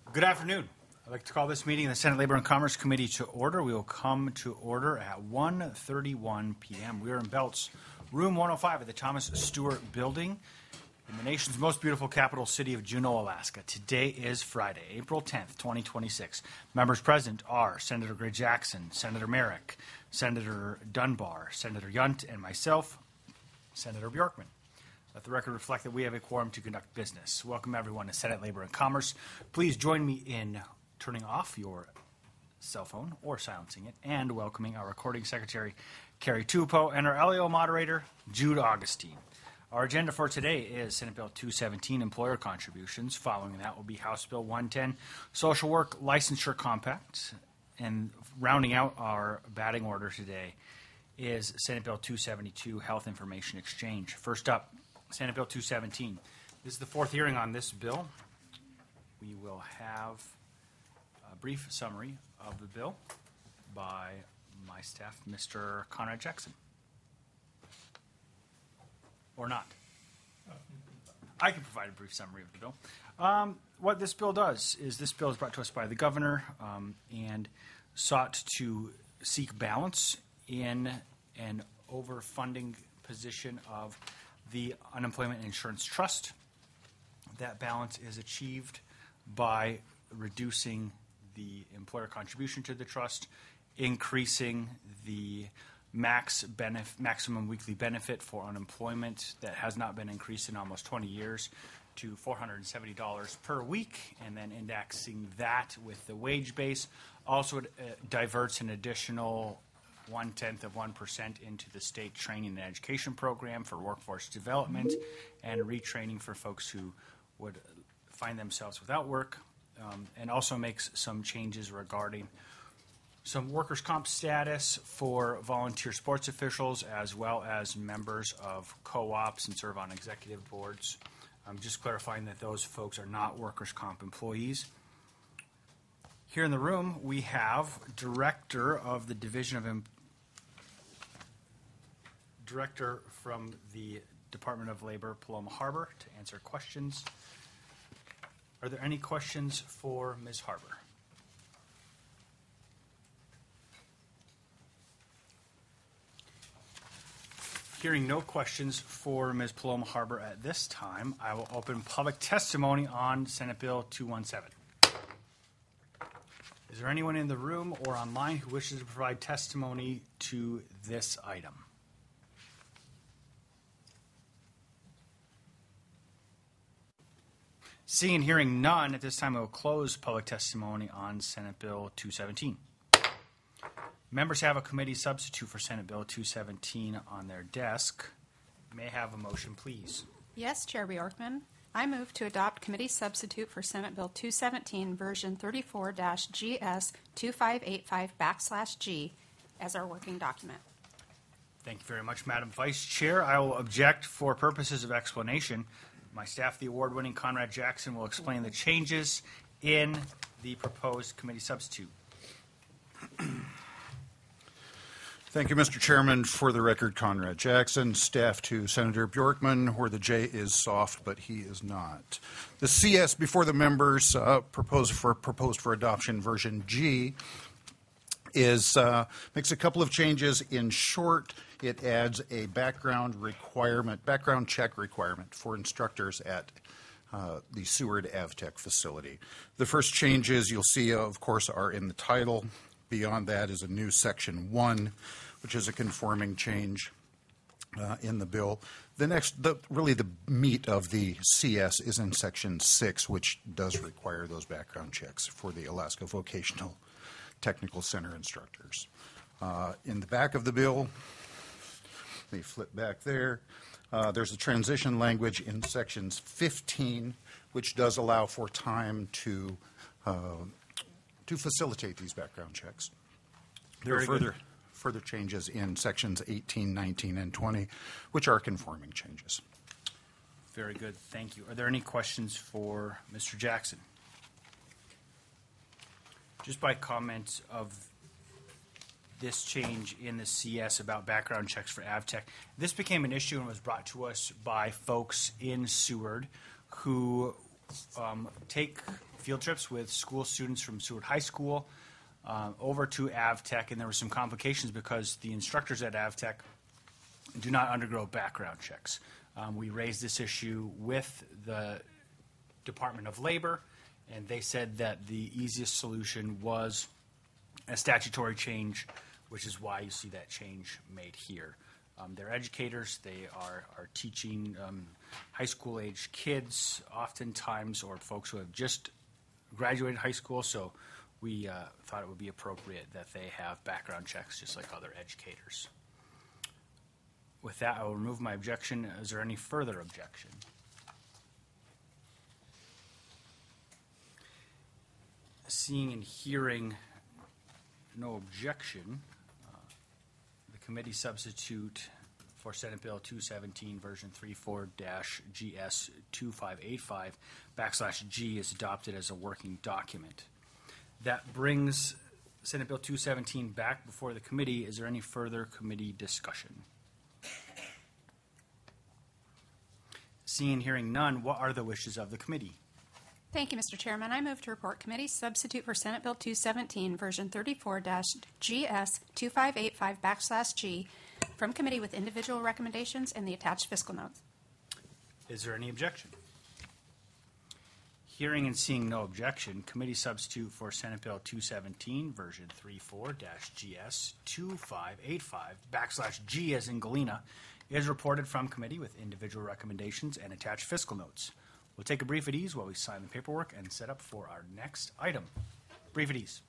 Good afternoon. I'd like to call this meeting of the Senate Labor and Commerce Committee to order. We will come to order at 1:31 p.m. We are in Belts, room 105 at the Thomas Stewart Building in the nation's most beautiful capital city of Juneau, Alaska. Today is Friday, April 10th, 2026. Members present are Senator Gray Jackson, Senator Merrick, Senator Dunbar, Senator Yunt, and myself, Senator Bjorkman. Let the record reflect that we have a quorum to conduct business. Welcome, everyone, to Senate Labor and Commerce. Please join me in turning off your cell phone or silencing it, and welcoming our recording secretary, Carrie Tupou, and our LEO moderator, Jude Augustine. Our agenda for today is Senate Bill 217, Employer Contributions. Following that will be House Bill 110, Social Work Licensure Compact. And rounding out our batting order today is Senate Bill 272, Health Information Exchange. First up, Senate Bill 217. This is the fourth hearing on this bill. We will have a brief summary of the bill by my staff, Mr. Conrad Jackson. Or not. I can provide a brief summary of the bill. What this bill does is this bill is brought to us by the governor and sought to seek balance in an overfunding position of the Unemployment Insurance Trust. That balance is achieved by reducing the employer contribution to the trust, increasing the maximum weekly benefit for unemployment that has not been increased in almost 20 years to $470 per week, and then indexing that with the wage base. Also, it diverts an additional 0.1% into the state training and education program for workforce development and retraining for folks who would find themselves without work, and also makes some changes regarding some workers' comp status for volunteer sports officials as well as members of co-ops and serve on executive boards. Just clarifying that those folks are not workers' comp employees. Here in the room, we have Director of the Division Director from the Department of Labor, Paloma Harbour, to answer questions. Are there any questions for Ms. Harbour? Hearing no questions for Ms. Paloma Harbour at this time, I will open public testimony on Senate Bill 217. Is there anyone in the room or online who wishes to provide testimony to this item? Seeing and hearing none, at this time I will close public testimony on Senate Bill 217. Members have a committee substitute for Senate Bill 217 on their desk. May I have a motion, please? Yes, Chair Bjorkman. I move to adopt committee substitute for Senate Bill 217, version 34-GS2585/G as our working document. Thank you very much, Madam Vice Chair. I will object for purposes of explanation. My staff, the award-winning Conrad Jackson, will explain the changes in the proposed committee substitute. Thank you, Mr. Chairman. For the record, Conrad Jackson, staff to Senator Bjorkman, where the J is soft, but he is not. The CS before the members proposed for adoption, version G, is makes a couple of changes. In short, it adds a background check requirement for instructors at the Seward AvTech facility. The first changes you'll see, of course, are in the title. Beyond that is a new Section 1, which is a conforming change in the bill. Really the meat of the CS is in Section 6, which does require those background checks for the Alaska Vocational Technical Center instructors. In the back of the bill, let me flip back there. There's a transition language in Sections 15, which does allow for time to facilitate these background checks. There are further changes in Sections 18, 19, and 20, which are conforming changes. Very good. Thank you. Are there any questions for Mr. Jackson? Just by comments of this change in the CS about background checks for AvTech, this became an issue and was brought to us by folks in Seward who take field trips with school students from Seward High School over to AvTech, and there were some complications because the instructors at AvTech do not undergo background checks. We raised this issue with the Department of Labor, and they said that the easiest solution was a statutory change, which is why you see that change made here. They're educators. They are teaching high school age kids oftentimes, or folks who have just graduated high school, so we thought it would be appropriate that they have background checks just like other educators. With that, I will remove my objection. Is there any further objection? Seeing and hearing no objection, the committee substitute for Senate Bill 217, version 34-GS2585/G is adopted as a working document. That brings Senate Bill 217 back before the committee. Is there any further committee discussion? Seeing and hearing none, what are the wishes of the committee? Thank you, Mr. Chairman. I move to report committee substitute for Senate Bill 217, version 34-GS2585/G from committee with individual recommendations and the attached fiscal notes. Is there any objection? Hearing and seeing no objection, committee substitute for Senate Bill 217, version 34-GS2585/G as in Galena is reported from committee with individual recommendations and attached fiscal notes. We'll take a brief at ease while we sign the paperwork and set up for our next item. Brief at ease.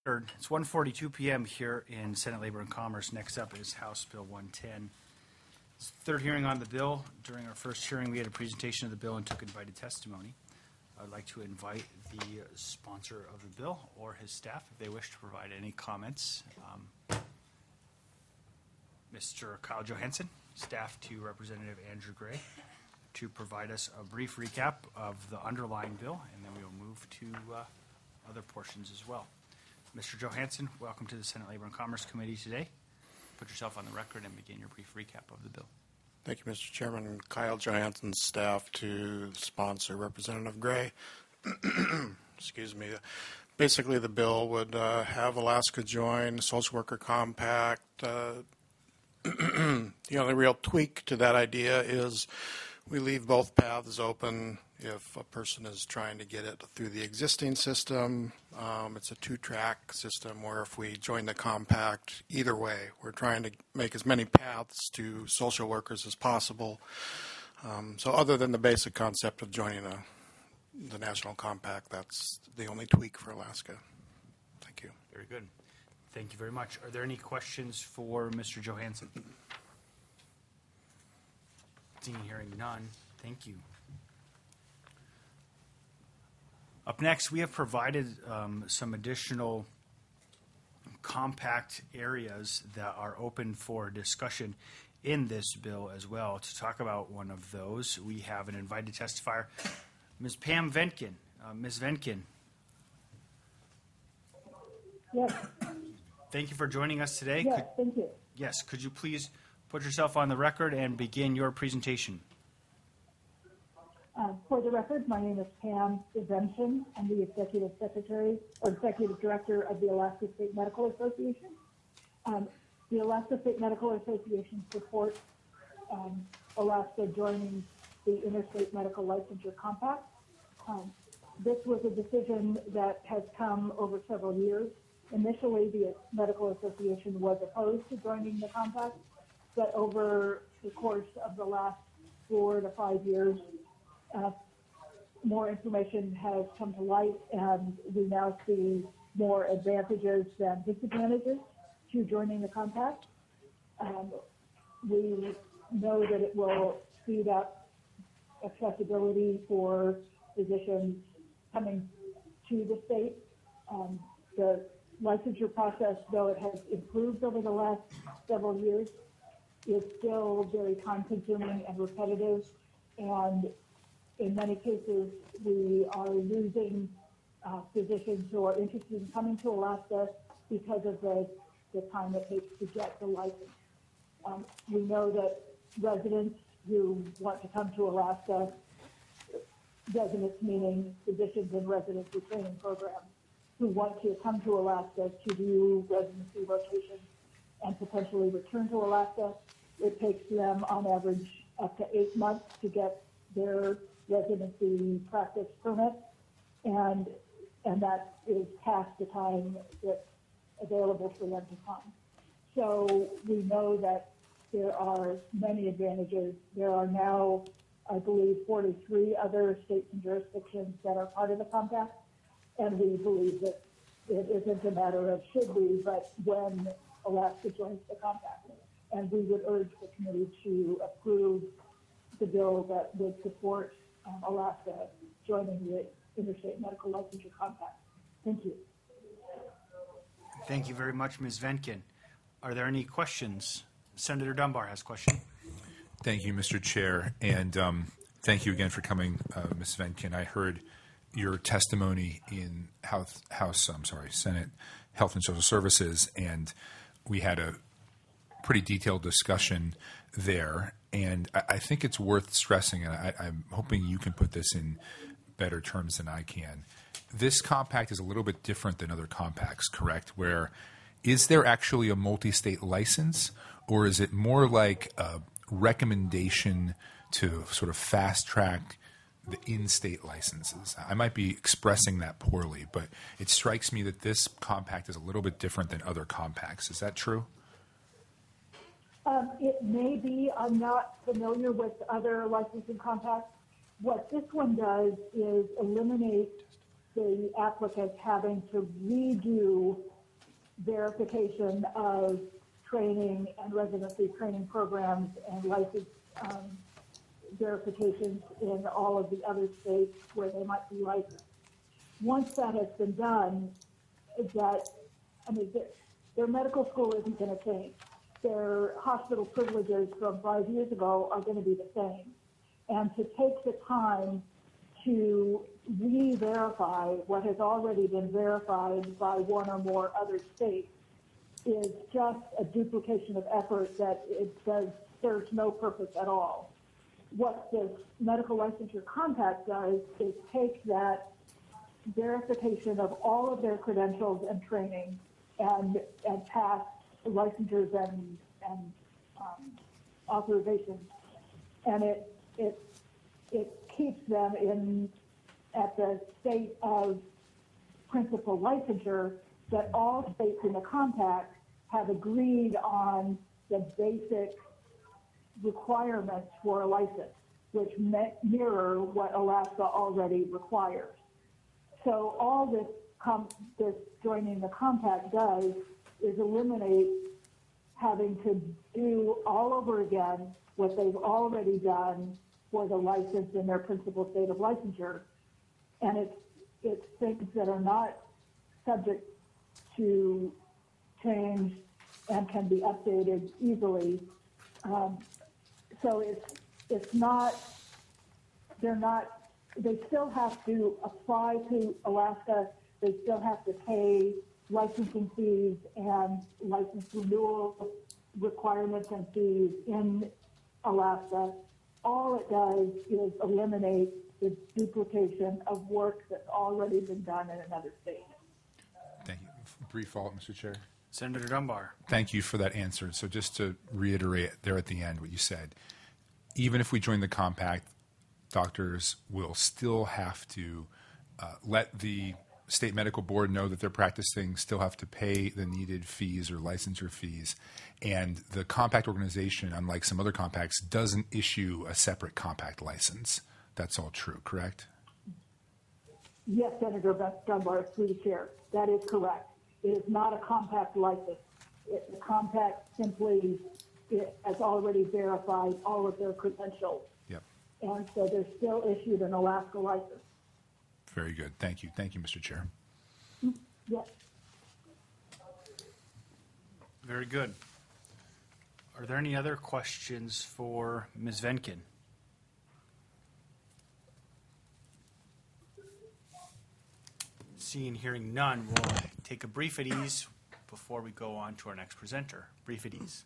It's 1:42 p.m. here in Senate Labor and Commerce. Next up is House Bill 110. It's the third hearing on the bill. During our first hearing, we had a presentation of the bill and took invited testimony. I'd like to invite the sponsor of the bill or his staff if they wish to provide any comments. Mr. Kyle Johansson, staff to Representative Andrew Gray, to provide us a brief recap of the underlying bill, and then we will move to other portions as well. Mr. Johansson, welcome to the Senate Labor and Commerce Committee today. Put yourself on the record and begin your brief recap of the bill. Thank you, Mr. Chairman. Kyle Johansson, staff to sponsor Representative Gray. Excuse me. Basically, the bill would have Alaska join the Social Worker Compact. The only real tweak to that idea is we leave both paths open. If a person is trying to get it through the existing system, it's a two-track system where if we join the compact, either way, we're trying to make as many paths to social workers as possible. So other than the basic concept of joining the National Compact, that's the only tweak for Alaska. Thank you. Very good. Thank you very much. Are there any questions for Mr. Johansson? Seeing and hearing none, thank you. Up next, we have provided some additional compact areas that are open for discussion in this bill as well. To talk about one of those, we have an invited testifier, Ms. Pam Venkin. Ms. Venkin. Yes. Thank you for joining us today. Yes, thank you. Yes, could you please put yourself on the record and begin your presentation? For the record, my name is Pam Venkin. I'm the Executive Secretary or Executive Director of the Alaska State Medical Association. The Alaska State Medical Association supports Alaska joining the Interstate Medical Licensure Compact. This was a decision that has come over several years. Initially, the Medical Association was opposed to joining the compact, but over the course of the last 4 to 5 years, more information has come to light, and we now see more advantages than disadvantages to joining the compact. We know that it will speed up accessibility for physicians coming to the state. The licensure process, though it has improved over the last several years, is still very time-consuming and repetitive, and in many cases, we are losing physicians who are interested in coming to Alaska because of the time it takes to get the license. We know that residents who want to come to Alaska, residents meaning physicians and residency training programs, who want to come to Alaska to do residency rotations and potentially return to Alaska, it takes them on average up to 8 months to get their residency practice permit, and that is past the time that's available for them to come. So we know that there are many advantages. There are now, I believe, 43 other states and jurisdictions that are part of the compact, and we believe that it isn't a matter of should we, but when Alaska joins the compact. And we would urge the committee to approve the bill that would support Alaska joining the Interstate Medical Licensure Compact. Thank you. Thank you very much, Ms. Venkin. Are there any questions? Senator Dunbar has a question. Thank you, Mr. Chair, and thank you again for coming, Ms. Venkin. I heard your testimony in Senate Health and Social Services, and we had a pretty detailed discussion there. And I think it's worth stressing, and I'm hoping you can put this in better terms than I can. This compact is a little bit different than other compacts, correct? Where is there actually a multi-state license, or is it more like a recommendation to sort of fast-track the in-state licenses? I might be expressing that poorly, but it strikes me that this compact is a little bit different than other compacts. Is that true? It may be. I'm not familiar with other licensing compacts. What this one does is eliminate the applicant having to redo verification of training and residency training programs and license verifications in all of the other states where they might be licensed. Once that has been done, their medical school isn't going to change. Their hospital privileges from 5 years ago are going to be the same. And to take the time to re-verify what has already been verified by one or more other states is just a duplication of effort that serves no purpose at all. What this medical licensure compact does is take that verification of all of their credentials and training and past licensures and authorizations, and it keeps them at the state of principal licensure that all states in the compact have agreed on the basic requirements for a license, which mirror what Alaska already requires. So all this joining the compact does is eliminate having to do all over again what they've already done for the license in their principal state of licensure. And it's things that are not subject to change and can be updated easily. So it's not, they still have to apply to Alaska. They still have to pay licensing fees and license renewal requirements and fees in Alaska. All it does is eliminate the duplication of work that's already been done in another state. Thank you. Brief follow-up, Mr. Chair. Senator Dunbar. Thank you for that answer. So just to reiterate there at the end what you said, even if we join the compact, doctors will still have to let the state medical board know that they're practicing, still have to pay the needed fees or licensure fees. And the compact organization, unlike some other compacts, doesn't issue a separate compact license. That's all true, correct? Yes, Senator Dunbar, through the chair. That is correct. It is not a compact license. The compact simply has already verified all of their credentials. Yep. And so they're still issued an Alaska license. Very good. Thank you. Thank you, Mr. Chair. Yes. Very good. Are there any other questions for Ms. Venkin? Seeing, hearing none, we'll take a brief at ease before we go on to our next presenter. Brief at ease.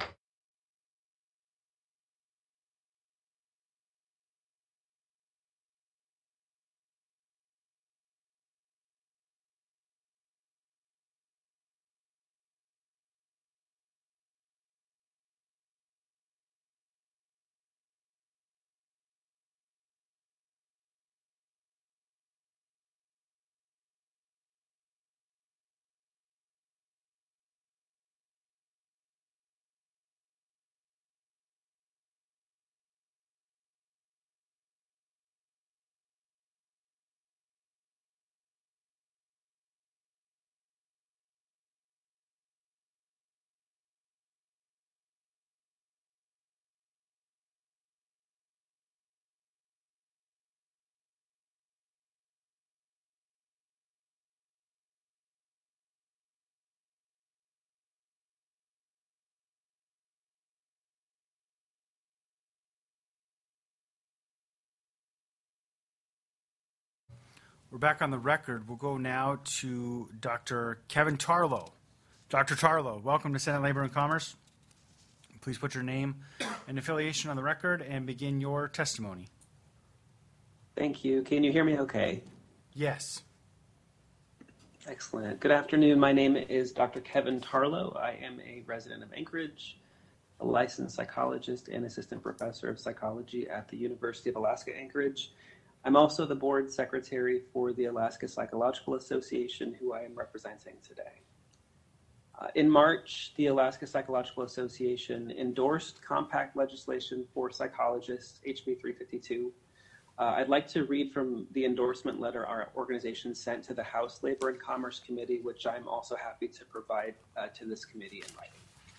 We're back on the record. We'll go now to Dr. Kevin Tarlow. Dr. Tarlow, welcome to Senate Labor and Commerce. Please put your name and affiliation on the record and begin your testimony. Thank you. Can you hear me okay? Yes. Excellent. Good afternoon. My name is Dr. Kevin Tarlow. I am a resident of Anchorage, a licensed psychologist and assistant professor of psychology at the University of Alaska Anchorage. I'm also the board secretary for the Alaska Psychological Association, who I am representing today. In March, the Alaska Psychological Association endorsed compact legislation for psychologists, HB 352, I'd like to read from the endorsement letter our organization sent to the House Labor and Commerce Committee, which I'm also happy to provide to this committee in writing.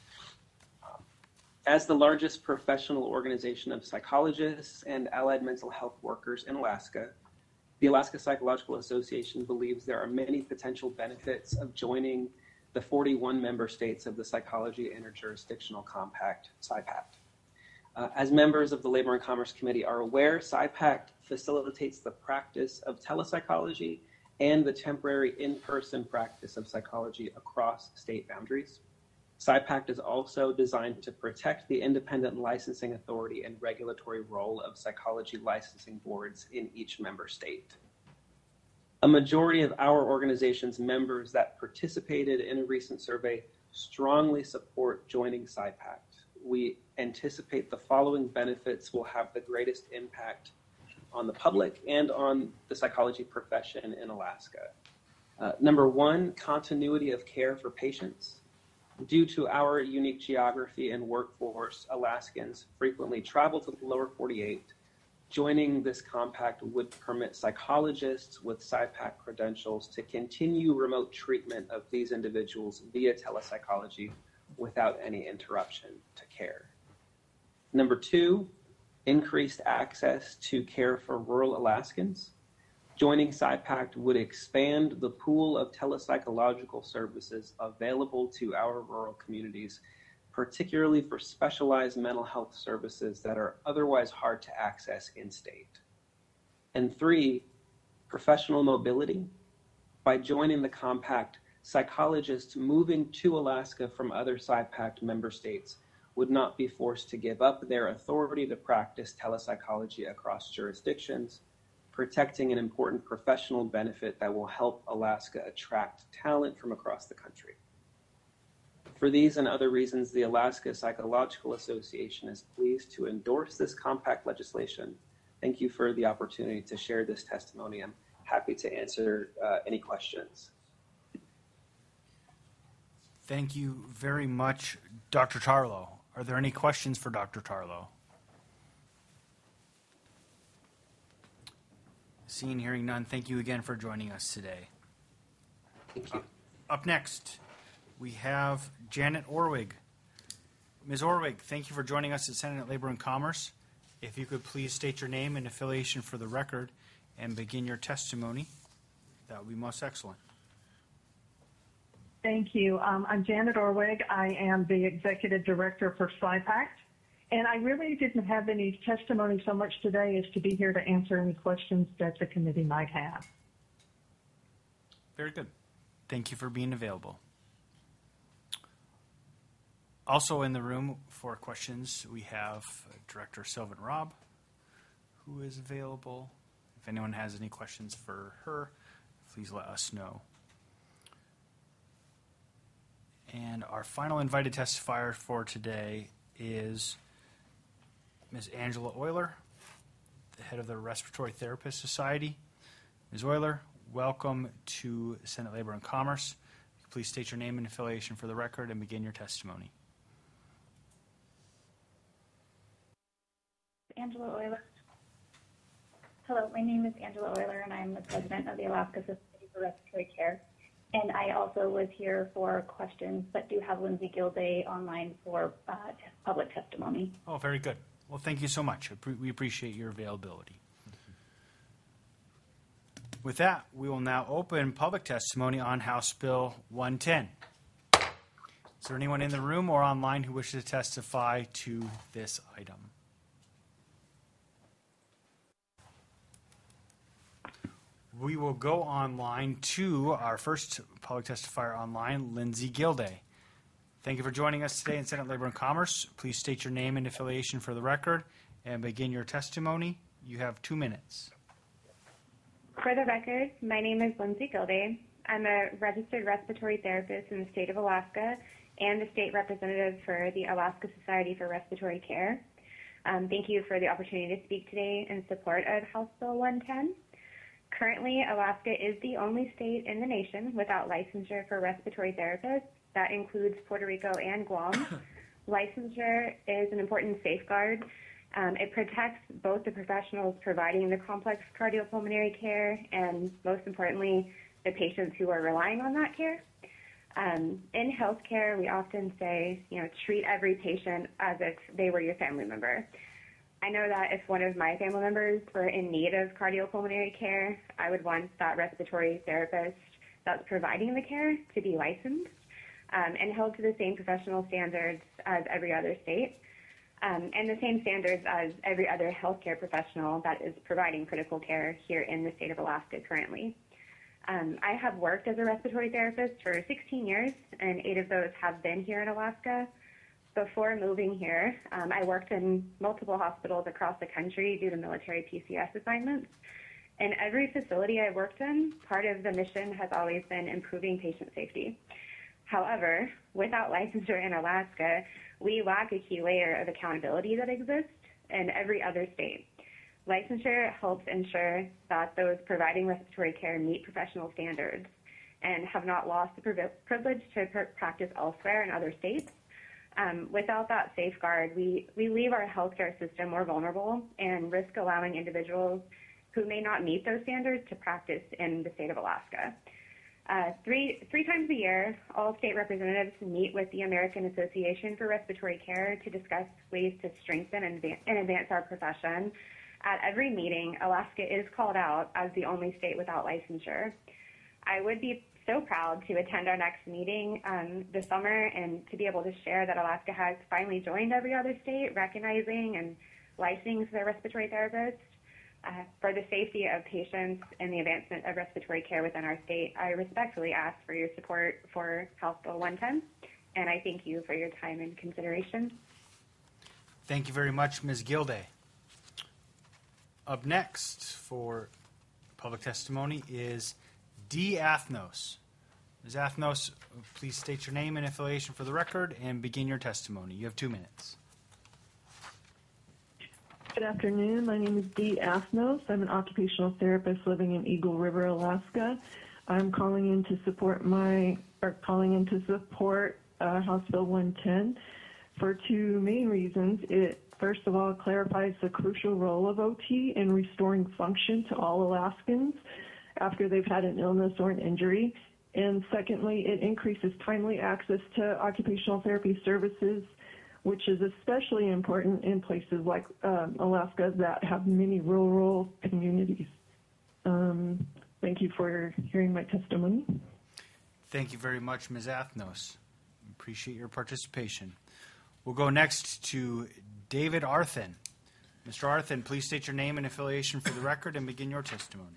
As the largest professional organization of psychologists and allied mental health workers in Alaska, the Alaska Psychological Association believes there are many potential benefits of joining the 41 member states of the Psychology Interjurisdictional Compact, SIPACT. As members of the Labor and Commerce Committee are aware, SIPACT facilitates the practice of telepsychology and the temporary in-person practice of psychology across state boundaries. SIPACT is also designed to protect the independent licensing authority and regulatory role of psychology licensing boards in each member state. A majority of our organization's members that participated in a recent survey strongly support joining SIPACT. We anticipate the following benefits will have the greatest impact on the public and on the psychology profession in Alaska. Number one, continuity of care for patients. Due to our unique geography and workforce, Alaskans frequently travel to the lower 48. Joining this compact would permit psychologists with SIPACT credentials to continue remote treatment of these individuals via telepsychology without any interruption to care. Number two, increased access to care for rural Alaskans. Joining SIPACT would expand the pool of telepsychological services available to our rural communities, particularly for specialized mental health services that are otherwise hard to access in-state. And three, professional mobility. By joining the compact, psychologists moving to Alaska from other SIPACT member states would not be forced to give up their authority to practice telepsychology across jurisdictions, protecting an important professional benefit that will help Alaska attract talent from across the country. For these and other reasons, the Alaska Psychological Association is pleased to endorse this compact legislation. Thank you for the opportunity to share this testimony. I'm happy to answer any questions. Thank you very much, Dr. Tarlow. Are there any questions for Dr. Tarlow? Seeing, hearing none, thank you again for joining us today. Thank you. Up next, we have Janet Orwig. Ms. Orwig, thank you for joining us at Senate Labor and Commerce. If you could please state your name and affiliation for the record and begin your testimony, that would be most excellent. Thank you. I'm Janet Orwig. I am the Executive Director for SIPACT. And I really didn't have any testimony so much today as to be here to answer any questions that the committee might have. Very good. Thank you for being available. Also in the room for questions, we have Director Sylvan Robb, who is available. If anyone has any questions for her, please let us know. And our final invited testifier for today is Ms. Angela Euler, the head of the Respiratory Therapist Society. Ms. Euler, welcome to Senate Labor and Commerce. Please state your name and affiliation for the record and begin your testimony. Angela Euler. Hello, my name is Angela Euler, and I'm the president of the Alaska Society for Respiratory Care. And I also was here for questions, but do have Lindsay Gilday online for public testimony. Oh, very good. Well, thank you so much. We appreciate your availability. With that, we will now open public testimony on House Bill 110. Is there anyone in the room or online who wishes to testify to this item? We will go online to our first public testifier online, Lindsay Gilday. Thank you for joining us today in Senate Labor and Commerce. Please state your name and affiliation for the record and begin your testimony. You have 2 minutes. For the record, my name is Lindsay Gilday. I'm a registered respiratory therapist in the state of Alaska and the state representative for the Alaska Society for Respiratory Care. Thank you for the opportunity to speak today in support of House Bill 110. Currently, Alaska is the only state in the nation without licensure for respiratory therapists. That includes Puerto Rico and Guam. Licensure is an important safeguard It protects both the professionals providing the complex cardiopulmonary care and, most importantly, the patients who are relying on that care. In healthcare, we often say, treat every patient as if they were your family member. I know that if one of my family members were in need of cardiopulmonary care, I would want that respiratory therapist that's providing the care to be licensed and held to the same professional standards as every other state, and the same standards as every other healthcare professional that is providing critical care here in the state of Alaska currently. I have worked as a respiratory therapist for 16 years, and 8 of those have been here in Alaska. Before moving here, I worked in multiple hospitals across the country due to military PCS assignments. In every facility I worked in, part of the mission has always been improving patient safety. However, without licensure in Alaska, we lack a key layer of accountability that exists in every other state. Licensure helps ensure that those providing respiratory care meet professional standards and have not lost the privilege to practice elsewhere in other states. Without that safeguard, we leave our healthcare system more vulnerable and risk allowing individuals who may not meet those standards to practice in the state of Alaska. Three times a year, all state representatives meet with the American Association for Respiratory Care to discuss ways to strengthen and advance our profession. At every meeting, Alaska is called out as the only state without licensure. I would be so proud to attend our next meeting this summer and to be able to share that Alaska has finally joined every other state, recognizing and licensing their respiratory therapists. For the safety of patients and the advancement of respiratory care within our state, I respectfully ask for your support for House Bill 110, and I thank you for your time and consideration. Thank you very much, Ms. Gilday. Up next for public testimony is Dee Athnos. Ms. Athnos, please state your name and affiliation for the record and begin your testimony. You have 2 minutes. Good afternoon. My name is Dee Athnos. I'm an occupational therapist living in Eagle River, Alaska. I'm calling in to support House Bill 110 for 2 main reasons. It, first of all, clarifies the crucial role of OT in restoring function to all Alaskans after they've had an illness or an injury. And secondly, it increases timely access to occupational therapy services, which is especially important in places like Alaska that have many rural communities. Thank you for hearing my testimony. Thank you very much, Ms. Athnos. Appreciate your participation. We'll go next to David Arthen. Mr. Arthen, please state your name and affiliation for the record and begin your testimony.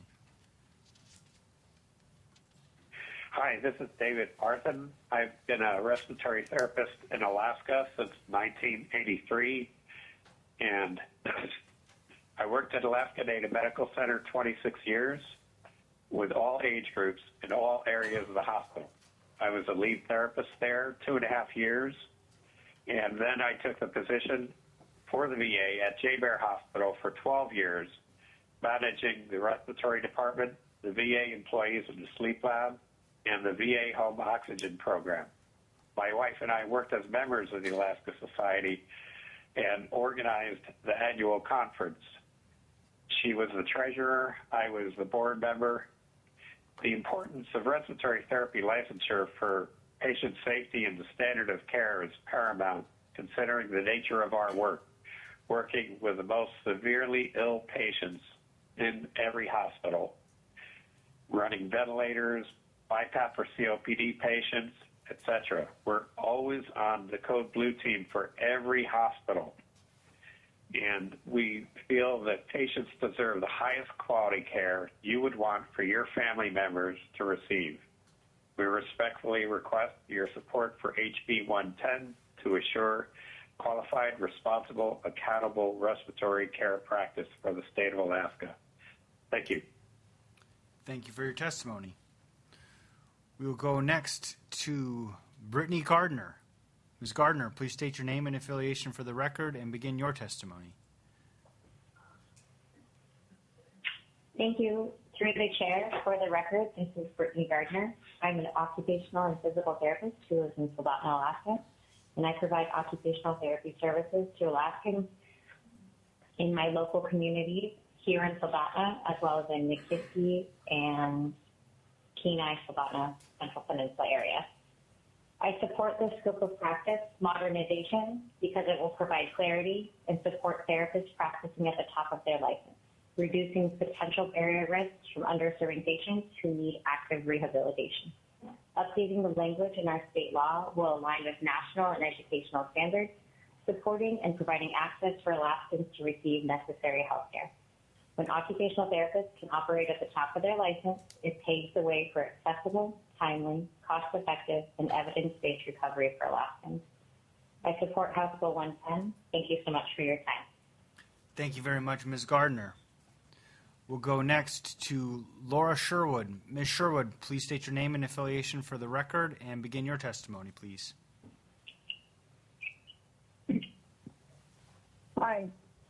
Hi, this is David Arthen. I've been a respiratory therapist in Alaska since 1983, and I worked at Alaska Native Medical Center 26 years with all age groups in all areas of the hospital. I was a lead therapist there 2.5 years, and then I took the position for the VA at J-Bear Hospital for 12 years, managing the respiratory department, the VA employees in the sleep lab, and the VA home oxygen program. My wife and I worked as members of the Alaska Society and organized the annual conference. She was the treasurer, I was the board member. The importance of respiratory therapy licensure for patient safety and the standard of care is paramount, considering the nature of our work, working with the most severely ill patients in every hospital, running ventilators, BiPAP for COPD patients, etc. We're always on the Code Blue team for every hospital. And we feel that patients deserve the highest quality care you would want for your family members to receive. We respectfully request your support for HB 110 to assure qualified, responsible, accountable respiratory care practice for the state of Alaska. Thank you. Thank you for your testimony. We will go next to Brittany Gardner. Ms. Gardner, please state your name and affiliation for the record and begin your testimony. Thank you. Through the chair, for the record, this is Brittany Gardner. I'm an occupational and physical therapist who lives in Soldotna, Alaska, and I provide occupational therapy services to Alaskans in my local communities here in Soldotna, as well as in Nikiski and Kenai, Soldotna, Central Peninsula area. I support the scope of practice modernization because it will provide clarity and support therapists practicing at the top of their license, reducing potential barrier risks from underserving patients who need active rehabilitation. Updating the language in our state law will align with national and educational standards, supporting and providing access for Alaskans to receive necessary health care. When occupational therapists can operate at the top of their license, it paves the way for accessible, timely, cost-effective, and evidence-based recovery for Alaskans. I support House Bill 110. Thank you so much for your time. Thank you very much, Ms. Gardner. We'll go next to Laura Sherwood. Ms. Sherwood, please state your name and affiliation for the record and begin your testimony, please. Hi.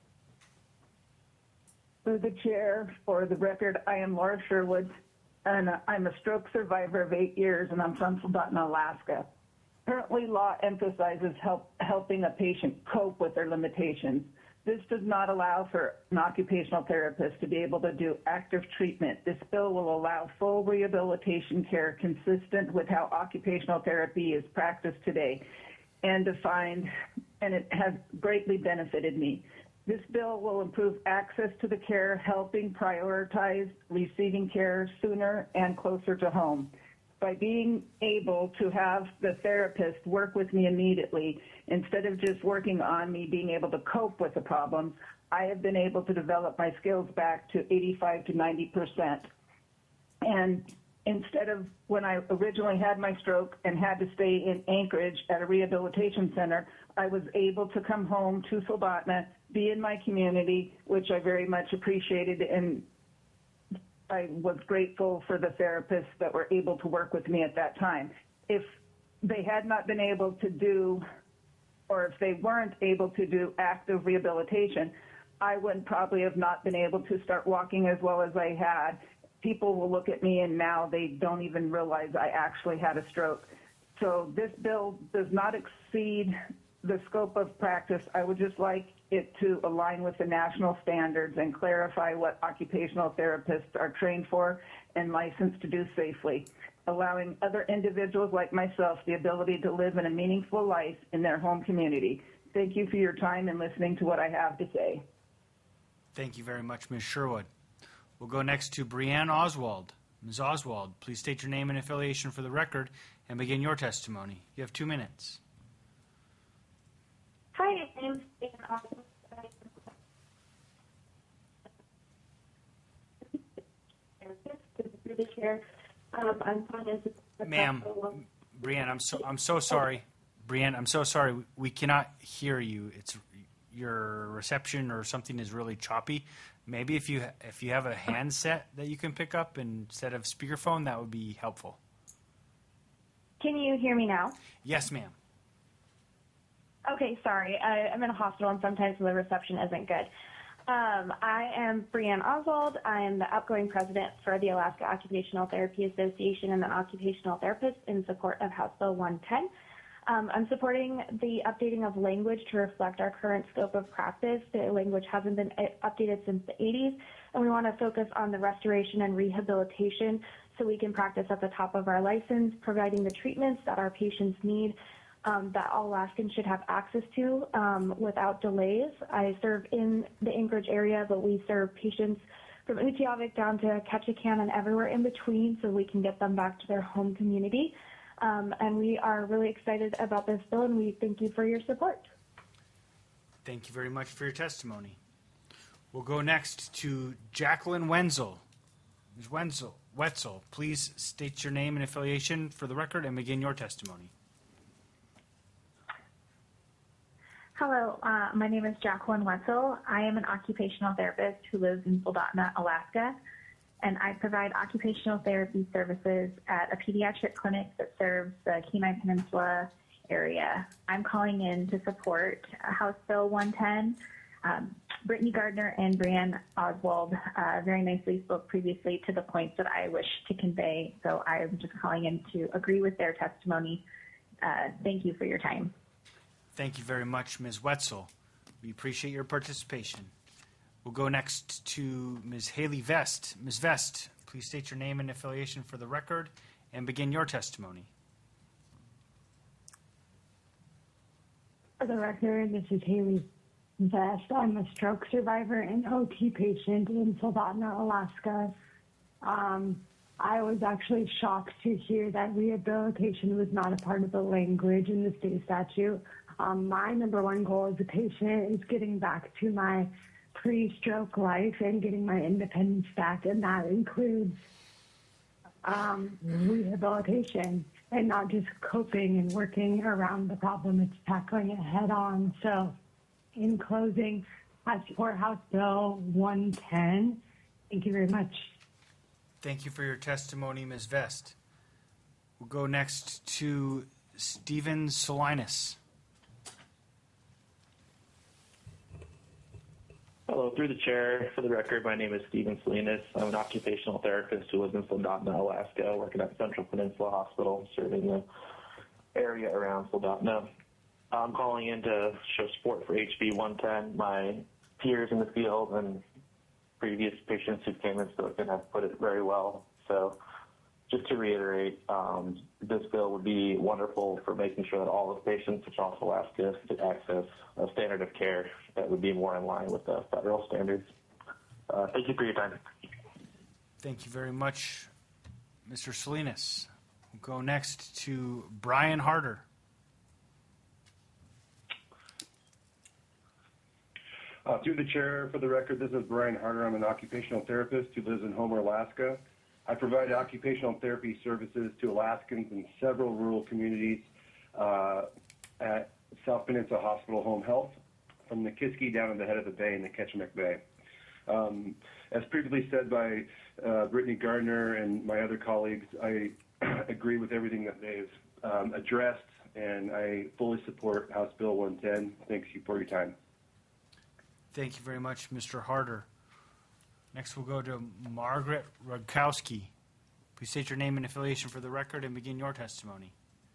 Through the chair, for the record, I am Laura Sherwood, and I'm a stroke survivor of 8 years, and I'm from Soldotna, Alaska. Currently, law emphasizes helping a patient cope with their limitations. This does not allow for an occupational therapist to be able to do active treatment. This bill will allow full rehabilitation care consistent with how occupational therapy is practiced today and defined, and it has greatly benefited me. This bill will improve access to the care, helping prioritize receiving care sooner and closer to home. By being able to have the therapist work with me immediately, instead of just working on me being able to cope with the problems, I have been able to develop my skills back to 85 to 90%. And instead of when I originally had my stroke and had to stay in Anchorage at a rehabilitation center, I was able to come home to Soldotna, be in my community, which I very much appreciated, and I was grateful for the therapists that were able to work with me at that time. If they had not been able to do, or if they weren't able to do active rehabilitation, I would probably have not been able to start walking as well as I had. People will look at me and now they don't even realize I actually had a stroke. So this bill does not exceed the scope of practice. I would just like it to align with the national standards and clarify what occupational therapists are trained for and licensed to do safely, allowing other individuals like myself the ability to live in a meaningful life in their home community. Thank you for your time and listening to what I have to say. Thank you very much, Ms. Sherwood. We'll go next to Brianne Oswald. Ms. Oswald, please state your name and affiliation for the record and begin your testimony. You have 2 minutes. Hi, my name is Brianne Oswald. I'm Ma'am, Brianne, I'm so sorry. Brianne, I'm so sorry. We cannot hear you. It's your reception or something is really choppy. Maybe if you have a handset that you can pick up instead of speakerphone, that would be helpful. Can you hear me now? Yes, ma'am. Okay, sorry. I'm in a hospital and sometimes the reception isn't good. I am Brianne Oswald. I am the outgoing president for the Alaska Occupational Therapy Association and an occupational therapist in support of House Bill 110. I'm supporting the updating of language to reflect our current scope of practice. The language hasn't been updated since the 80s, and we want to focus on the restoration and rehabilitation so we can practice at the top of our license, providing the treatments that our patients need, that all Alaskans should have access to without delays. I serve in the Anchorage area, but we serve patients from Utqiagvik down to Ketchikan and everywhere in between so we can get them back to their home community. And we are really excited about this bill, and we thank you for your support. Thank you very much for your testimony. We'll go next to Jacqueline Wenzel. Ms. Wetzel, please state your name and affiliation for the record and begin your testimony. Hello, my name is Jacqueline Wetzel. I am an occupational therapist who lives in Soldotna, Alaska, and I provide occupational therapy services at a pediatric clinic that serves the Kenai Peninsula area. I'm calling in to support House Bill 110. Brittany Gardner and Brianne Oswald very nicely spoke previously to the points that I wish to convey, so I'm just calling in to agree with their testimony. Thank you for your time. Thank you very much, Ms. Wetzel. We appreciate your participation. We'll go next to Ms. Haley Vest. Ms. Vest, please state your name and affiliation for the record and begin your testimony. For the record, this is Haley Vest. I'm a stroke survivor and OT patient in Soldotna, Alaska. I was actually shocked to hear that rehabilitation was not a part of the language in the state statute. My number one goal as a patient is getting back to my pre-stroke life and getting my independence back, and that includes rehabilitation and not just coping and working around the problem. It's tackling it head on. So in closing, I support House Bill 110. Thank you very much. Thank you for your testimony, Ms. Vest. We'll go next to Stephen Salinas. Hello, through the chair. For the record, my name is Stephen Salinas. I'm an occupational therapist who lives in Soldotna, Alaska, working at Central Peninsula Hospital, serving the area around Soldotna. I'm calling in to show support for HB 110. My peers in the field and previous patients who came in Silicon have put it very well. So just to reiterate, this bill would be wonderful for making sure that all of the patients across Alaska could access a standard of care that would be more in line with the federal standards. Thank you for your time. Thank you very much, Mr. Salinas. We'll go next to Brian Harder. Through the chair, for the record, this is Brian Harder. I'm an occupational therapist who lives in Homer, Alaska. I provide occupational therapy services to Alaskans in several rural communities at South Peninsula Hospital Home Health, from the Nikiski down to the head of the bay in the Ketchimek Bay. As previously said by Brittany Gardner and my other colleagues, I agree with everything that they've addressed, and I fully support House Bill 110. Thank you for your time. Thank you very much, Mr. Harder. Next, we'll go to Margaret Rudkowski. Please state your name and affiliation for the record and begin your testimony.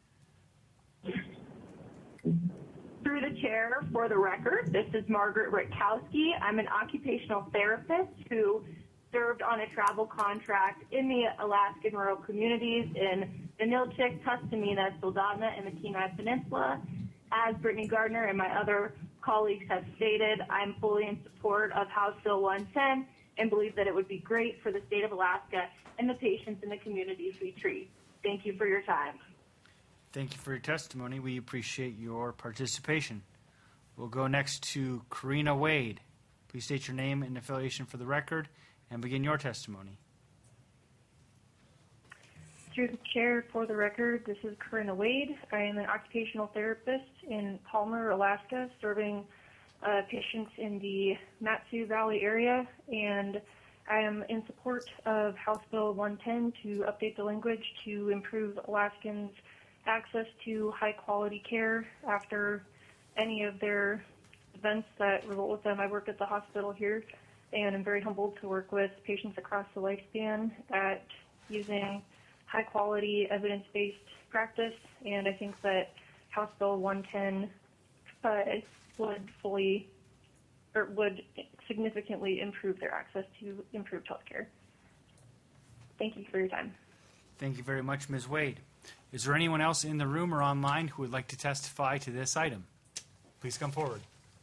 Through the chair, for the record, this is Margaret Rudkowski. I'm an occupational therapist who served on a travel contract in the Alaskan rural communities in the Nilchik, Tustamina, Soldotna, and the Kenai Peninsula. As Brittany Gardner and my other colleagues have stated, I'm fully in support of House Bill 110 and believe that it would be great for the state of Alaska and the patients in the communities we treat. Thank you for your time. Thank you for your testimony. We appreciate your participation. We'll go next to Karina Wade. Please state your name and affiliation for the record and begin your testimony. Through the chair, for the record, this is Karina Wade. I am an occupational therapist in Palmer, Alaska, serving patients in the Mat-Su Valley area, and I am in support of House Bill 110 to update the language to improve Alaskans' access to high-quality care after any of their events that result with them. I work at the hospital here, and I'm very humbled to work with patients across the lifespan at using high-quality, evidence-based practice, and I think that House Bill 110 would significantly improve their access to improved health care. Thank you for your time. Thank you very much, Ms. Wade. Is there anyone else in the room or online who would like to testify to this item? Please come forward.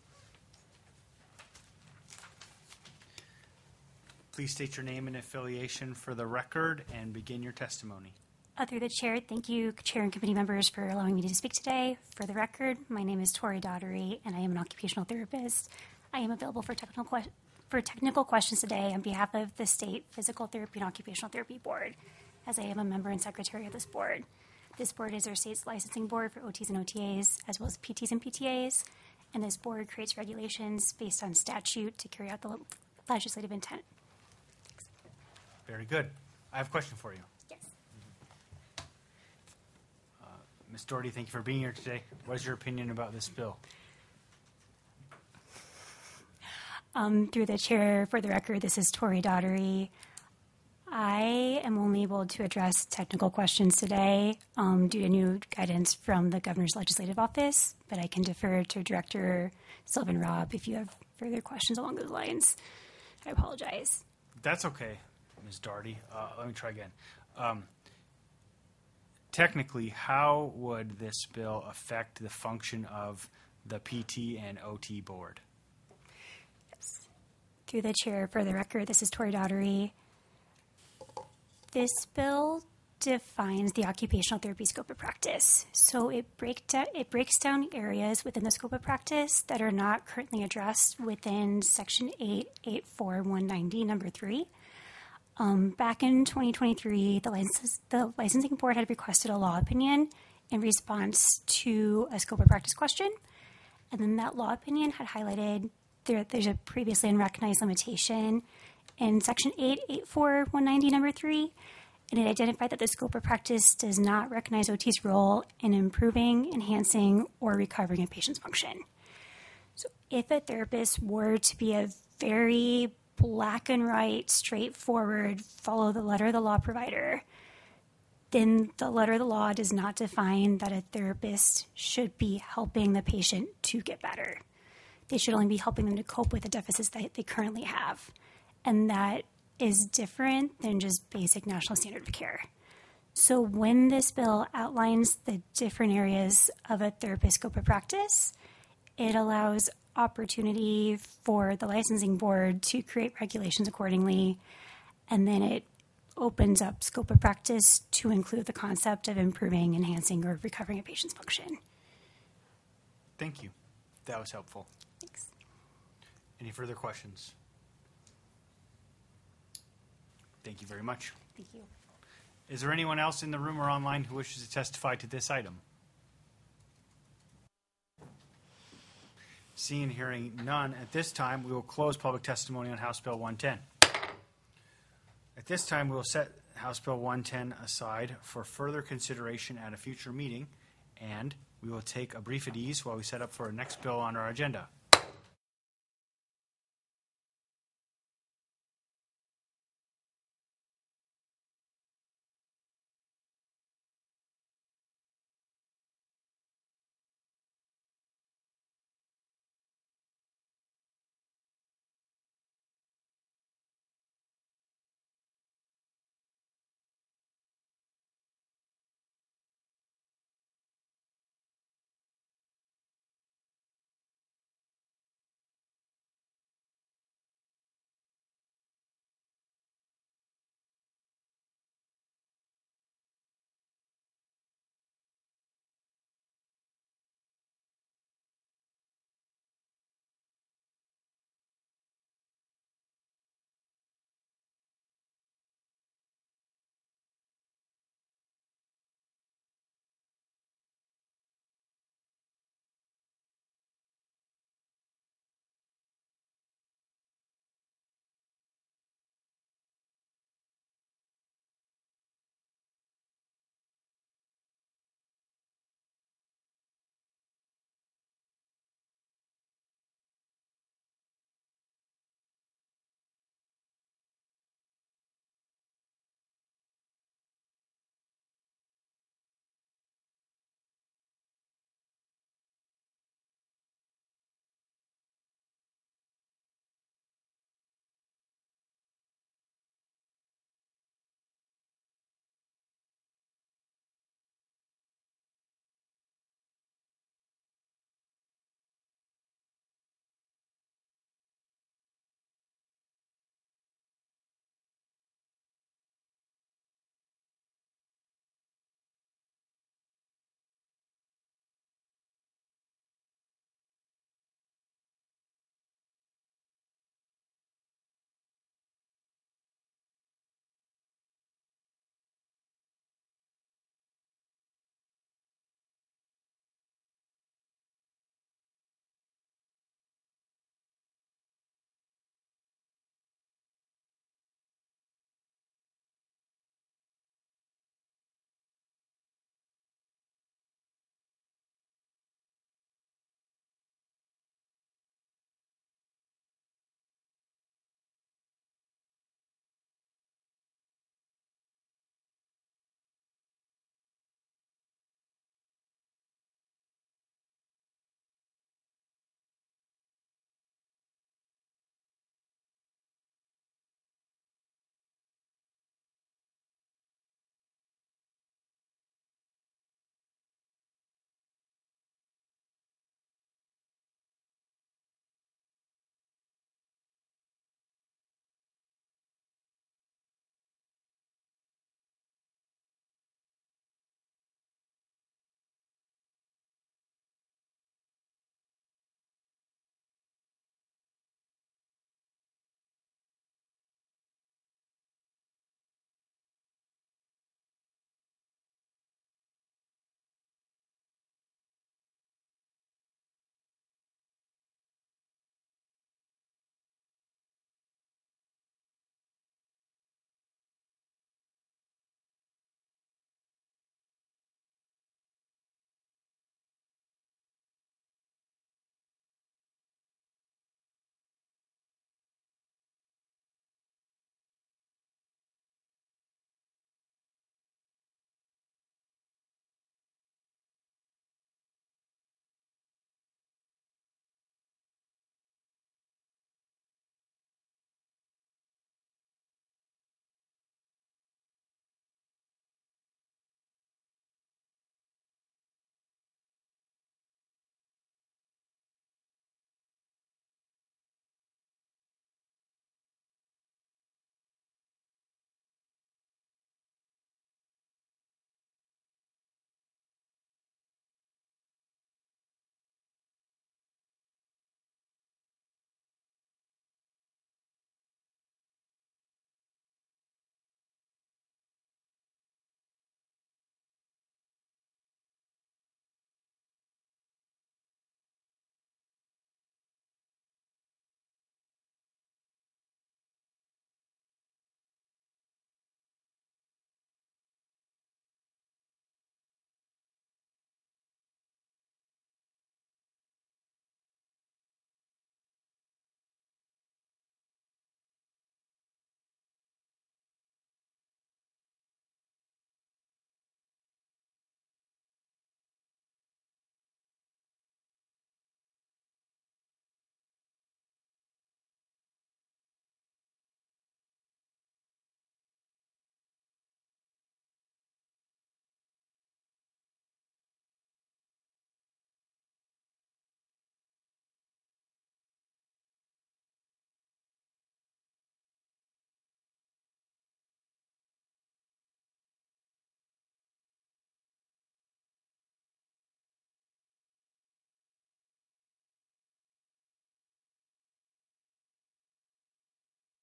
Please state your name and affiliation for the record and begin your testimony. Through the chair, thank you, chair and committee members, for allowing me to speak today. For the record, my name is Tori Daughtery, and I am an occupational therapist. I am available for technical questions today on behalf of the State Physical Therapy and Occupational Therapy Board, as I am a member and secretary of this board. This board is our state's licensing board for OTs and OTAs, as well as PTs and PTAs, and this board creates regulations based on statute to carry out the legislative intent. Thanks. Very good. I have a question for you. Yes. Ms. Doherty, thank you for being here today. What is your opinion about this bill? Through the chair, for the record, this is Tori Daughtery. I am only able to address technical questions today due to new guidance from the Governor's Legislative Office, but I can defer to Director Sylvan Robb if you have further questions along those lines. I apologize. That's okay, Ms. Daugherty. Let me try again. Technically, how would this bill affect the function of the PT and OT board? Yes. Through the chair, for the record, this is Tori Daugherty. This bill defines the occupational therapy scope of practice. So it breaks down areas within the scope of practice that are not currently addressed within Section 884-190, number 3. Back in 2023, the licensing board had requested a law opinion in response to a scope of practice question. And then that law opinion had highlighted there's a previously unrecognized limitation in Section 884-190, number 3, and it identified that the scope of practice does not recognize OT's role in improving, enhancing, or recovering a patient's function. So if a therapist were to be a very black and white, straightforward, follow the letter of the law provider, then the letter of the law does not define that a therapist should be helping the patient to get better. They should only be helping them to cope with the deficits that they currently have. And that is different than just basic national standard of care. So when this bill outlines the different areas of a therapist scope of practice, it allows opportunity for the licensing board to create regulations accordingly, and then it opens up scope of practice to include the concept of improving, enhancing, or recovering a patient's function. Thank you. That was helpful. Thanks. Any further questions? Thank you very much. Thank you. Is there anyone else in the room or online who wishes to testify to this item? Seeing and hearing none, at this time we will close public testimony on House Bill 110. At this time we will set House Bill 110 aside for further consideration at a future meeting, and we will take a brief at ease while we set up for our next bill on our agenda.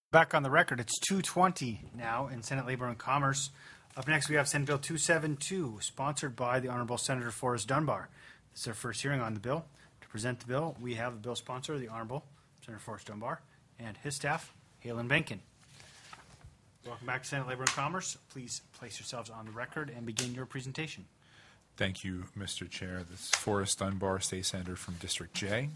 Back on the record, it's 2:20 now in Senate Labor and Commerce. Up next, we have Senate Bill 272, sponsored by the Honorable Senator Forrest Dunbar. This is our first hearing on the bill. To present the bill, we have the bill sponsor, the Honorable Senator Forrest Dunbar, and his staff, Halen Benkin. Welcome back to Senate Labor and Commerce. Please place yourselves on the record and begin your presentation. Thank you, Mr. Chair. This is Forrest Dunbar, State Senator from District J.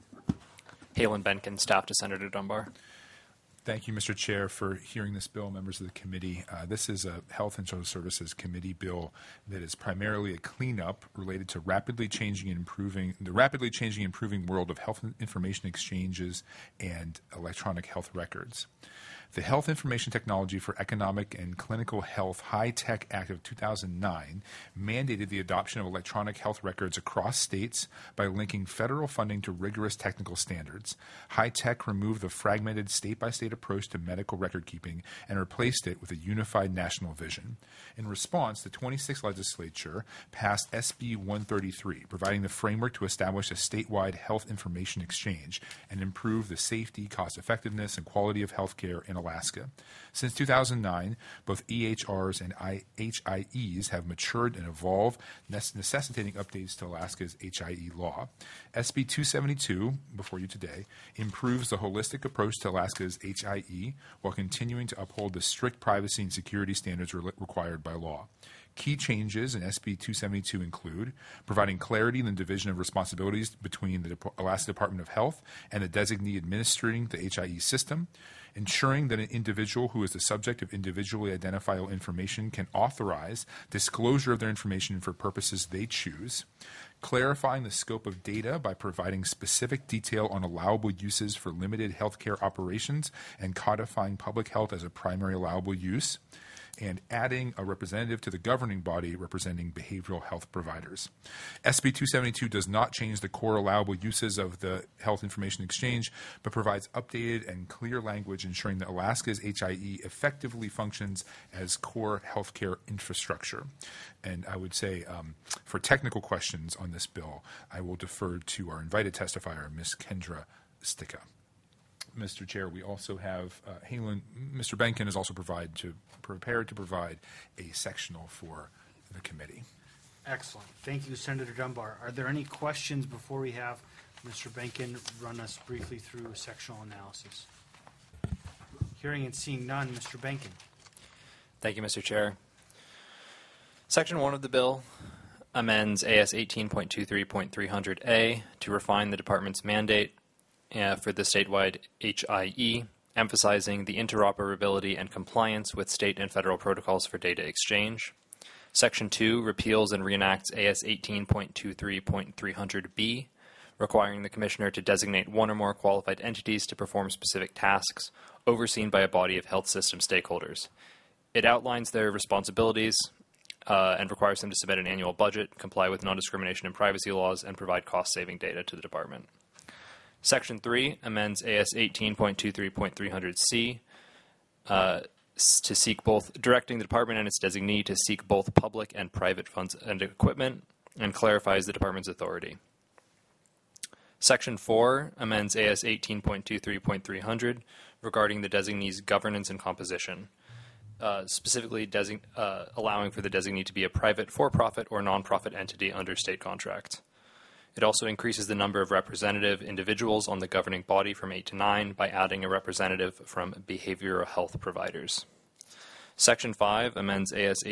Halen Benkin, staff to Senator Dunbar. Thank you, Mr. Chair, for hearing this bill, members of the committee. This is a Health and Social Services Committee bill that is primarily a cleanup related to rapidly changing and improving world of health information exchanges and electronic health records. The Health Information Technology for Economic and Clinical Health High-Tech Act of 2009 mandated the adoption of electronic health records across states by linking federal funding to rigorous technical standards. High-Tech removed the fragmented state-by-state approach to medical record keeping and replaced it with a unified national vision. In response, the 26th legislature passed SB 133, providing the framework to establish a statewide health information exchange and improve the safety, cost-effectiveness, and quality of health care in Alaska. Since 2009, both EHRs and HIEs have matured and evolved, necessitating updates to Alaska's HIE law. SB 272, before you today, improves the holistic approach to Alaska's HIE while continuing to uphold the strict privacy and security standards required by law. Key changes in SB 272 include providing clarity in the division of responsibilities between the Alaska Department of Health and the designee administering the HIE system, ensuring that an individual who is the subject of individually identifiable information can authorize disclosure of their information for purposes they choose, clarifying the scope of data by providing specific detail on allowable uses for limited healthcare operations and codifying public health as a primary allowable use, and adding a representative to the governing body representing behavioral health providers. SB 272 does not change the core allowable uses of the Health Information Exchange, but provides updated and clear language ensuring that Alaska's HIE effectively functions as core healthcare infrastructure. And I would say for technical questions on this bill, I will defer to our invited testifier, Ms. Kendra Sticka. Mr. Chair, we also have Mr. Benkin is also prepared to provide a sectional for the committee. Excellent. Thank you, Senator Dunbar. Are there any questions before we have Mr. Benkin run us briefly through sectional analysis? Hearing and seeing none, Mr. Benkin. Thank you, Mr. Chair. Section 1 of the bill amends AS 18.23.300A to refine the department's mandate for the statewide HIE, emphasizing the interoperability and compliance with state and federal protocols for data exchange. Section 2 repeals and reenacts AS 18.23.300B, requiring the Commissioner to designate one or more qualified entities to perform specific tasks overseen by a body of health system stakeholders. It outlines their responsibilities and requires them to submit an annual budget, comply with non-discrimination and privacy laws, and provide cost-saving data to the Department. Section 3 amends AS 18.23.300C to seek both, directing the Department and its designee to seek both public and private funds and equipment, and clarifies the Department's authority. Section 4 amends AS 18.23.300 regarding the designee's governance and composition, specifically allowing for the designee to be a private, for-profit, or non-profit entity under state contract. It also increases the number of representative individuals on the governing body from 8 to 9 by adding a representative from behavioral health providers. Section 5 amends AS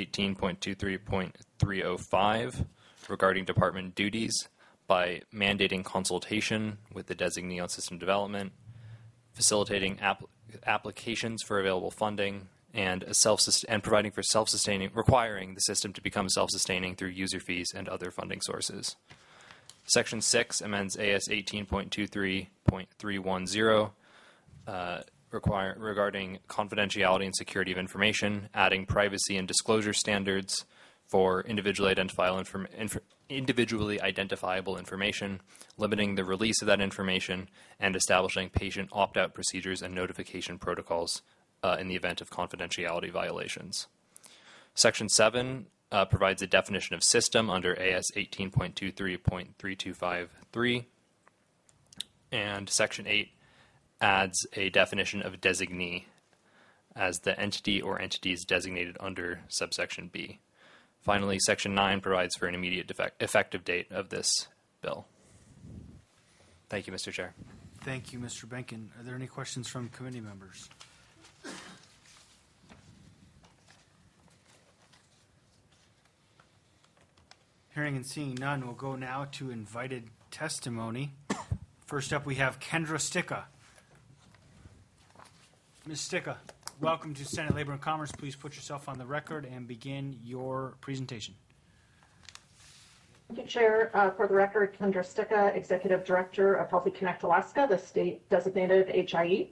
18.23.305 regarding department duties by mandating consultation with the designee on system development, facilitating applications for available funding, and providing for requiring the system to become self-sustaining through user fees and other funding sources. Section 6 amends AS 18.23.310 regarding confidentiality and security of information, adding privacy and disclosure standards for individually identifiable information, limiting the release of that information, and establishing patient opt-out procedures and notification protocols in the event of confidentiality violations. Section 7 provides a definition of system under AS 18.23.3253, and Section 8 adds a definition of designee as the entity or entities designated under subsection B. Finally, Section 9 provides for an immediate effective date of this bill. Thank you, Mr. Chair. Thank you, Mr. Benkin. Are there any questions from committee members? Hearing and seeing none, we'll go now to invited testimony. First up, we have Kendra Sticka. Ms. Sticka, welcome to Senate Labor and Commerce. Please put yourself on the record and begin your presentation. Thank you, Chair. For the record, Kendra Sticka, Executive Director of Healthy Connect Alaska, the state-designated HIE.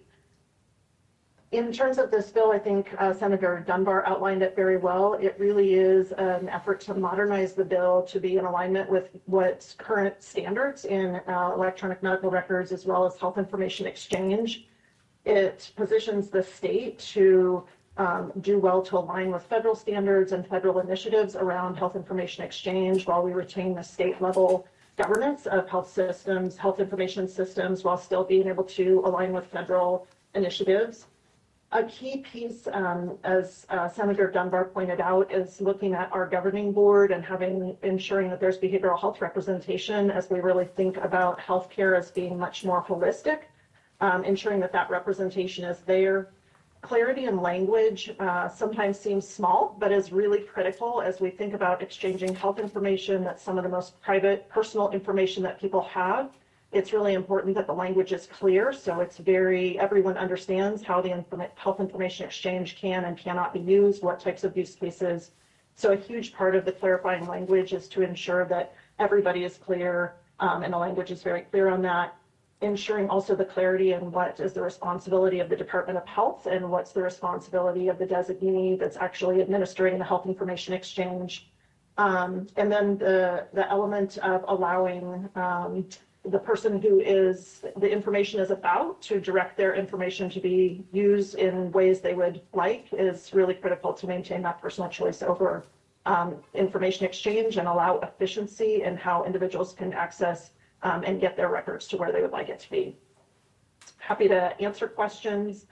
In terms of this bill, I think Senator Dunbar outlined it very well. It really is an effort to modernize the bill to be in alignment with what's current standards in electronic medical records as well as health information exchange. It positions the state to do well to align with federal standards and federal initiatives around health information exchange while we retain the state level governance of health systems, health information systems, while still being able to align with federal initiatives. A key piece, as Senator Dunbar pointed out, is looking at our governing board and ensuring that there's behavioral health representation as we really think about healthcare as being much more holistic, ensuring that that representation is there. Clarity in language sometimes seems small, but is really critical as we think about exchanging health information. That's some of the most private, personal information that people have. It's really important that the language is clear, so everyone understands how the health information exchange can and cannot be used, what types of use cases. So a huge part of the clarifying language is to ensure that everybody is clear, and the language is very clear on that. Ensuring also the clarity in what is the responsibility of the Department of Health and what's the responsibility of the designee that's actually administering the health information exchange. And then the element of allowing the person who the information is about to direct their information to be used in ways they would like is really critical to maintain that personal choice over information exchange and allow efficiency in how individuals can access and get their records to where they would like it to be. Happy to answer questions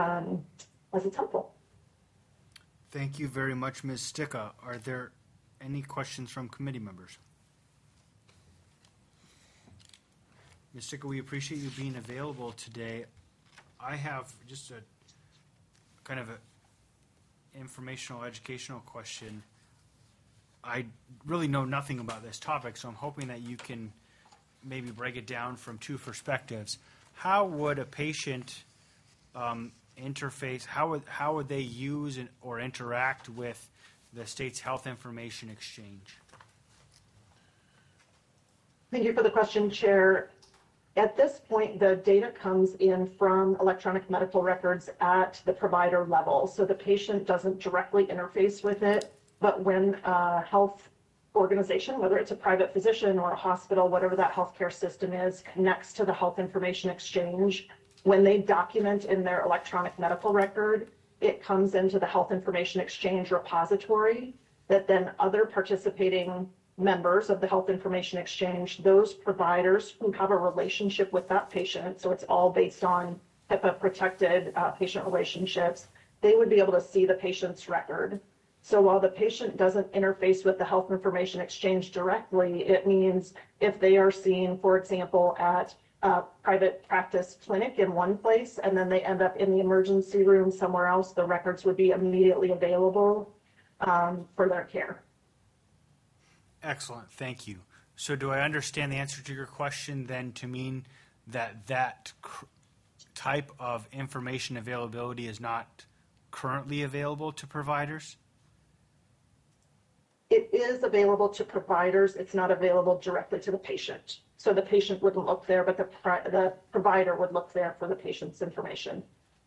as it's helpful. Thank you very much, Ms. Sticka. Are there any questions from committee members? Ms. Sticka, we appreciate you being available today. I have just a kind of a informational, educational question. I really know nothing about this topic, so I'm hoping that you can maybe break it down from two perspectives. How would a patient interface, how would they use or interact with the state's health information exchange? Thank you for the question, Chair. At this point, the data comes in from electronic medical records at the provider level. So the patient doesn't directly interface with it, but when a health organization, whether it's a private physician or a hospital, whatever that healthcare system is, connects to the health information exchange, when they document in their electronic medical record, it comes into the health information exchange repository that then other participating members of the health information exchange, those providers who have a relationship with that patient, so it's all based on HIPAA protected patient relationships, they would be able to see the patient's record. So while the patient doesn't interface with the health information exchange directly, it means if they are seen, for example, at a private practice clinic in one place and then they end up in the emergency room somewhere else, the records would be immediately available for their care. Excellent, thank you. So do I understand the answer to your question then to mean that type of information availability is not currently available to providers? It is available to providers. It's not available directly to the patient. So the patient wouldn't look there, but the provider would look there for the patient's information.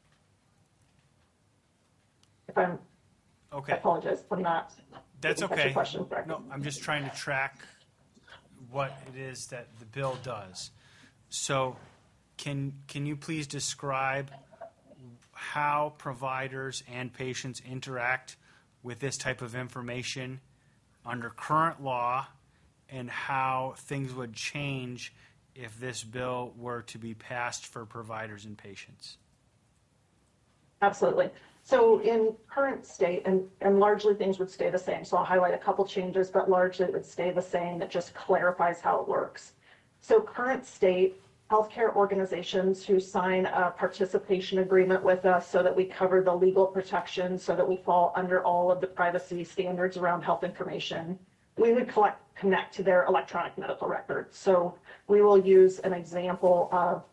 I apologize for not. That's okay. No, I'm just trying to track what it is that the bill does. So can you please describe how providers and patients interact with this type of information under current law and how things would change if this bill were to be passed for providers and patients? Absolutely. So in current state, and largely things would stay the same. So I'll highlight a couple changes, but largely it would stay the same. That just clarifies how it works. So current state, healthcare organizations who sign a participation agreement with us so that we cover the legal protections, so that we fall under all of the privacy standards around health information, we would connect to their electronic medical records. So we will use an example of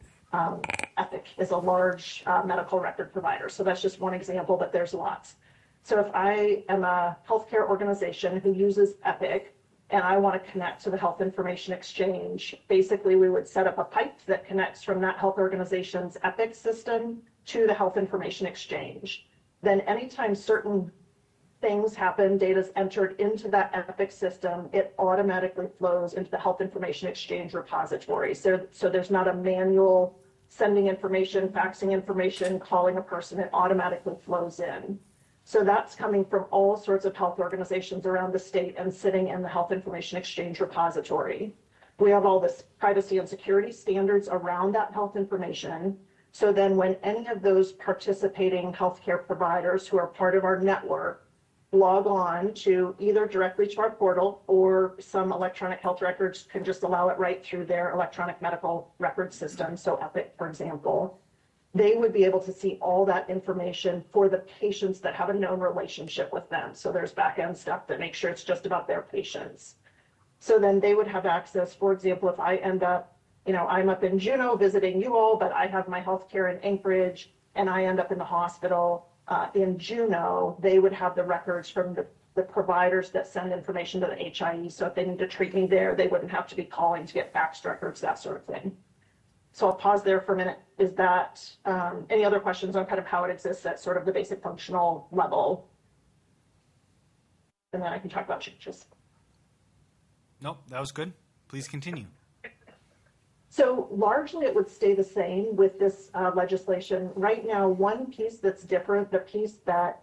Epic is a large medical record provider. So that's just one example, but there's lots. So if I am a healthcare organization who uses Epic and I want to connect to the Health Information Exchange, basically we would set up a pipe that connects from that health organization's Epic system to the Health Information Exchange. Then anytime certain things happen, data is entered into that Epic system, it automatically flows into the Health Information Exchange repository. So there's not a manual sending information, faxing information, calling a person, it automatically flows in. So that's coming from all sorts of health organizations around the state and sitting in the Health Information Exchange repository. We have all this privacy and security standards around that health information. So then when any of those participating healthcare providers who are part of our network log on to either directly to our portal, or some electronic health records can just allow it right through their electronic medical record system, so Epic, for example, they would be able to see all that information for the patients that have a known relationship with them. So there's back-end stuff that makes sure it's just about their patients. So then they would have access, for example, if I end up, I'm up in Juneau visiting you all, but I have my healthcare in Anchorage, and I end up in the hospital in Juneau, they would have the records from the providers that send information to the HIE. So if they need to treat me there, they wouldn't have to be calling to get faxed records, that sort of thing. So I'll pause there for a minute. Is that any other questions on kind of how it exists at sort of the basic functional level? And then I can talk about changes. Nope, that was good. Please continue. So largely it would stay the same with this legislation. Right now, one piece that's different, the piece that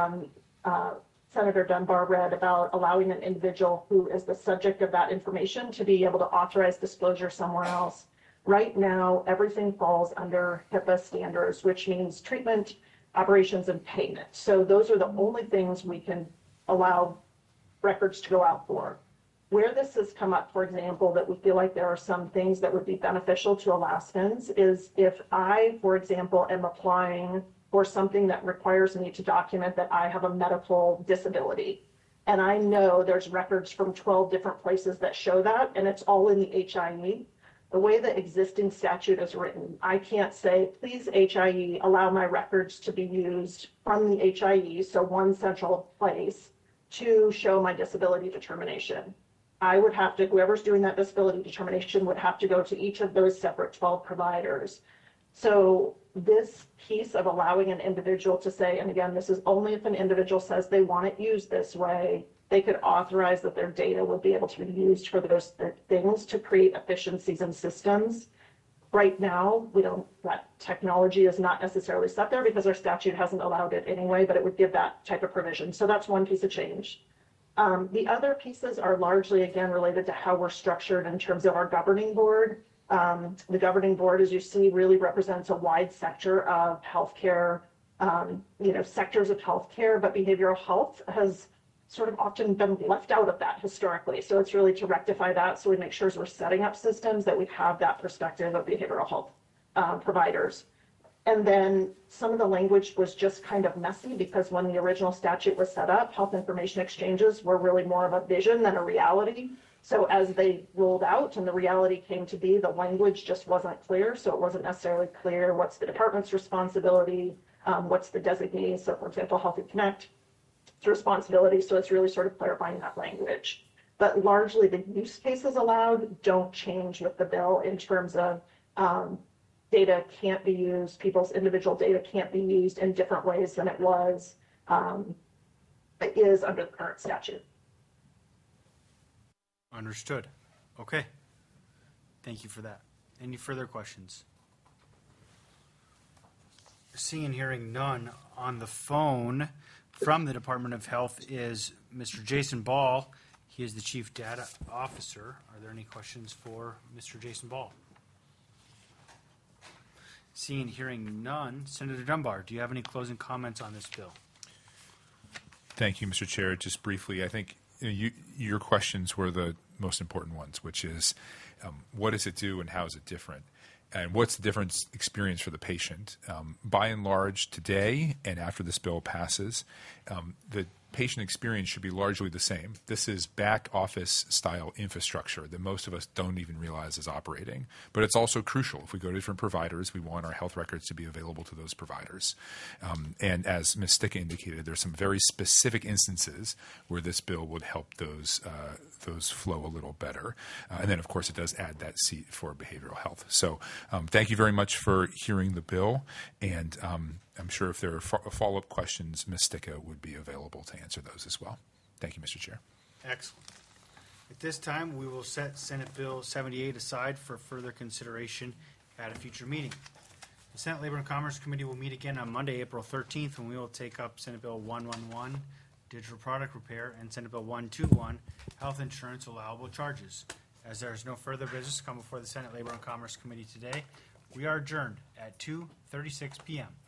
Senator Dunbar read about allowing an individual who is the subject of that information to be able to authorize disclosure somewhere else. Right now, everything falls under HIPAA standards, which means treatment, operations, and payment. So those are the only things we can allow records to go out for. Where this has come up, for example, that we feel like there are some things that would be beneficial to Alaskans is if I, for example, am applying for something that requires me to document that I have a medical disability, and I know there's records from 12 different places that show that, and it's all in the HIE. The way the existing statute is written, I can't say, please HIE, allow my records to be used from the HIE, so one central place, to show my disability determination. I would have to, whoever's doing that disability determination would have to go to each of those separate 12 providers. So this piece of allowing an individual to say, and again, this is only if an individual says they want it used this way, they could authorize that their data would be able to be used for those things to create efficiencies in systems. Right now, that technology is not necessarily set there because our statute hasn't allowed it anyway, but it would give that type of provision. So that's one piece of change. The other pieces are largely, again, related to how we're structured in terms of our governing board. The governing board, as you see, really represents a wide sector of healthcare, sectors of healthcare, but behavioral health has sort of often been left out of that historically. So it's really to rectify that. So we make sure as we're setting up systems that we have that perspective of behavioral health providers. And then some of the language was just kind of messy because when the original statute was set up, health information exchanges were really more of a vision than a reality. So as they rolled out and the reality came to be, the language just wasn't clear. So it wasn't necessarily clear what's the department's responsibility, what's the designee. So for example, Healthy Connect, it's responsibility. So it's really sort of clarifying that language. But largely the use cases allowed don't change with the bill in terms of data can't be used, people's individual data can't be used in different ways than it was, it is under the current statute. Understood. Okay. Thank you for that. Any further questions? Seeing and hearing none, on the phone from the Department of Health is Mr. Jason Ball. He is the Chief Data Officer. Are there any questions for Mr. Jason Ball? Seeing and hearing none, Senator Dunbar, do you have any closing comments on this bill? Thank you, Mr. Chair. Just briefly, I think your questions were the most important ones, which is what does it do and how is it different? And what's the difference experience for the patient? By and large, today and after this bill passes, the patient experience should be largely the same. This is back office style infrastructure that most of us don't even realize is operating. But it's also crucial. If we go to different providers, we want our health records to be available to those providers. And as Ms. Sticka indicated, there's some very specific instances where this bill would help those flow a little better. And then, of course, it does add that seat for behavioral health. So thank you very much for hearing the bill. And I'm sure if there are follow-up questions, Ms. Sticka would be available to answer those as well. Thank you, Mr. Chair. Excellent. At this time, we will set Senate Bill 78 aside for further consideration at a future meeting. The Senate Labor and Commerce Committee will meet again on Monday, April 13th, when we will take up Senate Bill 111, Digital Product Repair, and Senate Bill 121, Health Insurance Allowable Charges. As there is no further business to come before the Senate Labor and Commerce Committee today, we are adjourned at 2:36 p.m.